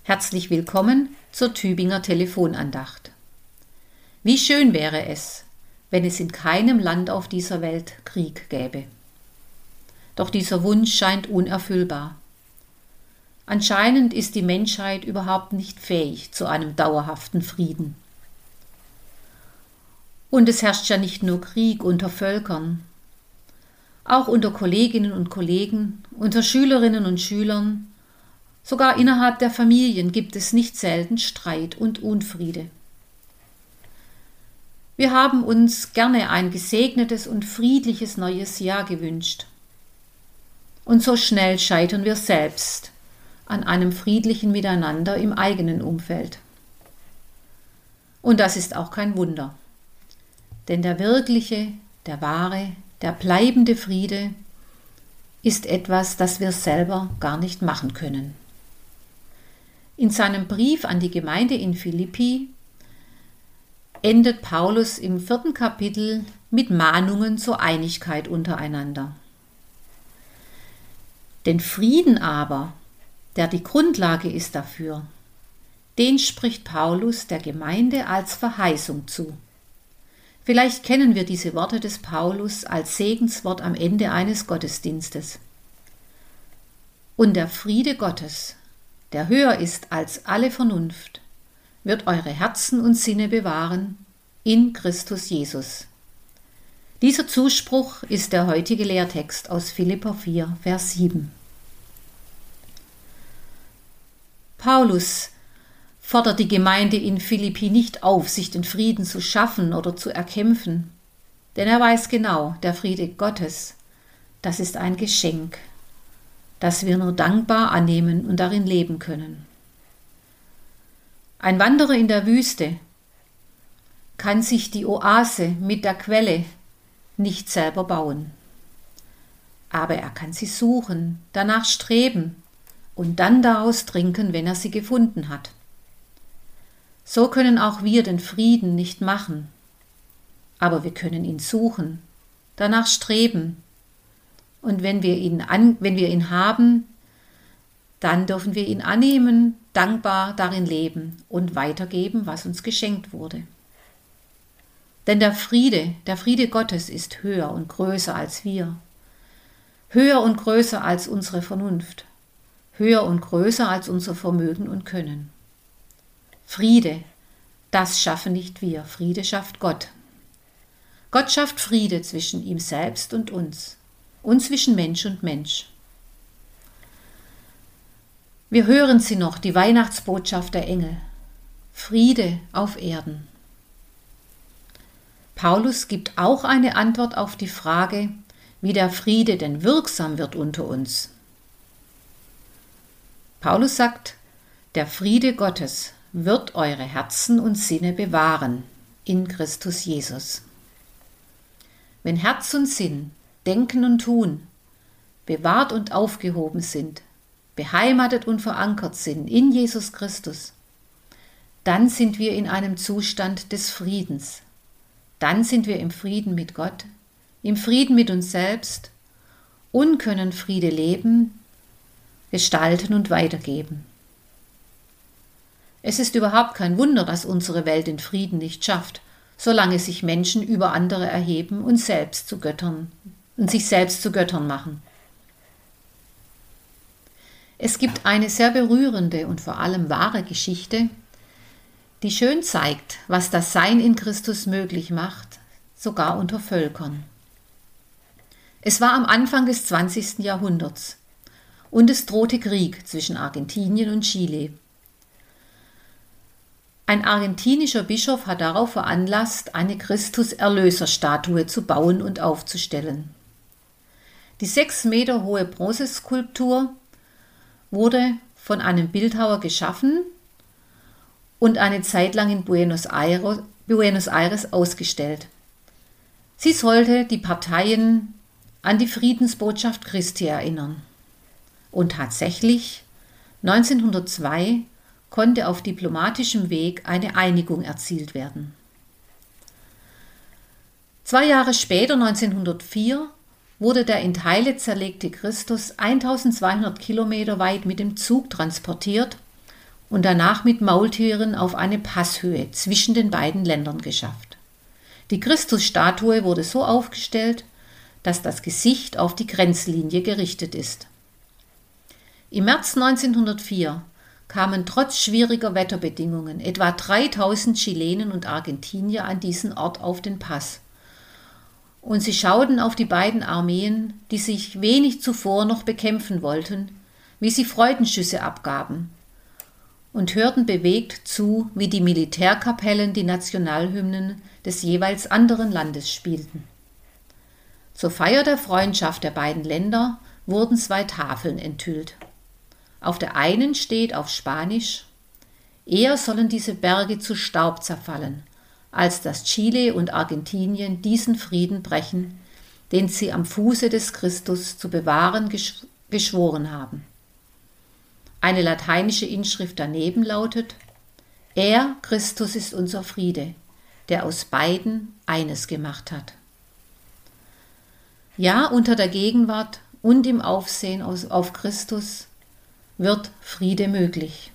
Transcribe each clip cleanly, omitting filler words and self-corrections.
Herzlich willkommen zur Tübinger Telefonandacht. Wie schön wäre es, wenn es in keinem Land auf dieser Welt Krieg gäbe. Doch dieser Wunsch scheint unerfüllbar. Anscheinend ist die Menschheit überhaupt nicht fähig zu einem dauerhaften Frieden. Und es herrscht ja nicht nur Krieg unter Völkern. Auch unter Kolleginnen und Kollegen, unter Schülerinnen und Schülern, sogar innerhalb der Familien gibt es nicht selten Streit und Unfriede. Wir haben uns gerne ein gesegnetes und friedliches neues Jahr gewünscht. Und so schnell scheitern wir selbst an einem friedlichen Miteinander im eigenen Umfeld. Und das ist auch kein Wunder. Denn der wirkliche, der wahre, der bleibende Friede ist etwas, das wir selber gar nicht machen können. In seinem Brief an die Gemeinde in Philippi endet Paulus im 4. Kapitel mit Mahnungen zur Einigkeit untereinander. Den Frieden aber, der die Grundlage ist dafür, den spricht Paulus der Gemeinde als Verheißung zu. Vielleicht kennen wir diese Worte des Paulus als Segenswort am Ende eines Gottesdienstes. Und der Friede Gottes, der höher ist als alle Vernunft, wird eure Herzen und Sinne bewahren in Christus Jesus. Dieser Zuspruch ist der heutige Lehrtext aus Philipper 4, Vers 7. Paulus fordert die Gemeinde in Philippi nicht auf, sich den Frieden zu schaffen oder zu erkämpfen, denn er weiß genau, der Friede Gottes, das ist ein Geschenk, das wir nur dankbar annehmen und darin leben können. Ein Wanderer in der Wüste kann sich die Oase mit der Quelle nicht selber bauen. Aber er kann sie suchen, danach streben und dann daraus trinken, wenn er sie gefunden hat. So können auch wir den Frieden nicht machen, aber wir können ihn suchen, danach streben. Und wenn wir ihn haben, dann dürfen wir ihn annehmen, dankbar darin leben und weitergeben, was uns geschenkt wurde. Denn der Friede Gottes ist höher und größer als wir, höher und größer als unsere Vernunft, höher und größer als unser Vermögen und Können. Friede, das schaffen nicht wir, Friede schafft Gott. Gott schafft Friede zwischen ihm selbst und zwischen Mensch und Mensch. Wir hören sie noch, die Weihnachtsbotschaft der Engel. Friede auf Erden. Paulus gibt auch eine Antwort auf die Frage, wie der Friede denn wirksam wird unter uns. Paulus sagt, der Friede Gottes wird eure Herzen und Sinne bewahren in Christus Jesus. Wenn Herz und Sinn, Denken und Tun bewahrt und aufgehoben sind, beheimatet und verankert sind in Jesus Christus, dann sind wir in einem Zustand des Friedens. Dann sind wir im Frieden mit Gott, im Frieden mit uns selbst und können Friede leben, gestalten und weitergeben. Es ist überhaupt kein Wunder, dass unsere Welt den Frieden nicht schafft, solange sich Menschen über andere erheben und sich selbst zu Göttern machen. Es gibt eine sehr berührende und vor allem wahre Geschichte, die schön zeigt, was das Sein in Christus möglich macht, sogar unter Völkern. Es war am Anfang des 20. Jahrhunderts und es drohte Krieg zwischen Argentinien und Chile. Ein argentinischer Bischof hat darauf veranlasst, eine Christus-Erlöser-Statue zu bauen und aufzustellen. Die 6 Meter hohe Bronzeskulptur wurde von einem Bildhauer geschaffen und eine Zeit lang in Buenos Aires ausgestellt. Sie sollte die Parteien an die Friedensbotschaft Christi erinnern. Und tatsächlich, 1902 konnte auf diplomatischem Weg eine Einigung erzielt werden. 2 Jahre später, 1904, wurde der in Teile zerlegte Christus 1200 Kilometer weit mit dem Zug transportiert und danach mit Maultieren auf eine Passhöhe zwischen den beiden Ländern geschafft. Die Christusstatue wurde so aufgestellt, dass das Gesicht auf die Grenzlinie gerichtet ist. Im März 1904 kamen trotz schwieriger Wetterbedingungen etwa 3000 Chilenen und Argentinier an diesen Ort auf den Pass. Und sie schauten auf die beiden Armeen, die sich wenig zuvor noch bekämpfen wollten, wie sie Freudenschüsse abgaben, und hörten bewegt zu, wie die Militärkapellen die Nationalhymnen des jeweils anderen Landes spielten. Zur Feier der Freundschaft der beiden Länder wurden 2 Tafeln enthüllt. Auf der einen steht auf Spanisch: Eher sollen diese Berge zu Staub zerfallen, als dass Chile und Argentinien diesen Frieden brechen, den sie am Fuße des Christus zu bewahren geschworen haben. Eine lateinische Inschrift daneben lautet: Er, Christus, ist unser Friede, der aus beiden eines gemacht hat. Ja, unter der Gegenwart und im Aufsehen auf Christus wird Friede möglich.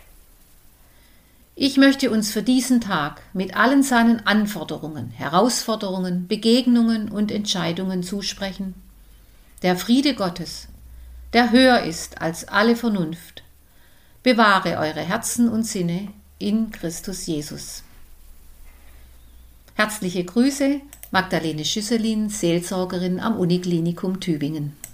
Ich möchte uns für diesen Tag mit allen seinen Anforderungen, Herausforderungen, Begegnungen und Entscheidungen zusprechen: Der Friede Gottes, der höher ist als alle Vernunft, bewahre eure Herzen und Sinne in Christus Jesus. Herzliche Grüße, Magdalene Schüsselin, Seelsorgerin am Uniklinikum Tübingen.